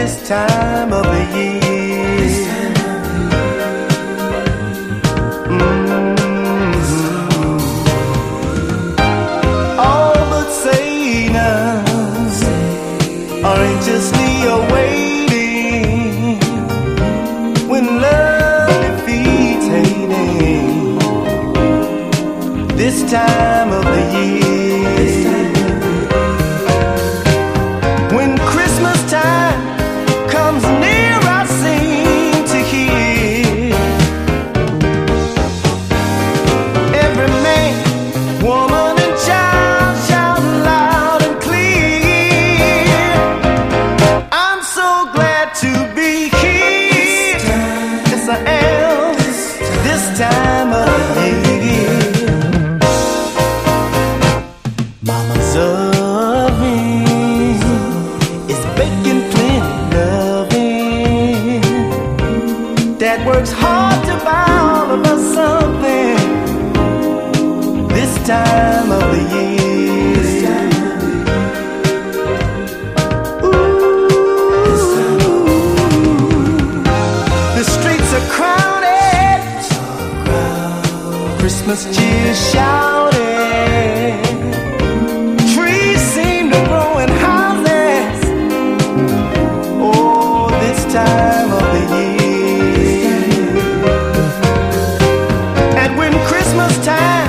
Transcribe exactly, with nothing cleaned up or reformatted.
this time of the year. Mm-hmm. All but Satan are anxiously awaiting when love defeats hating this time of the year. When Christmas time comes near, I seem to hear every man, woman, and child shout loud and clear, I'm so glad to be here. Yes, I am. This time of the year. Mama's oven is baking plenty loving. Dad works hard to buy all of us something this time of the year. Ooh, the streets are crowded, Christmas cheer shout.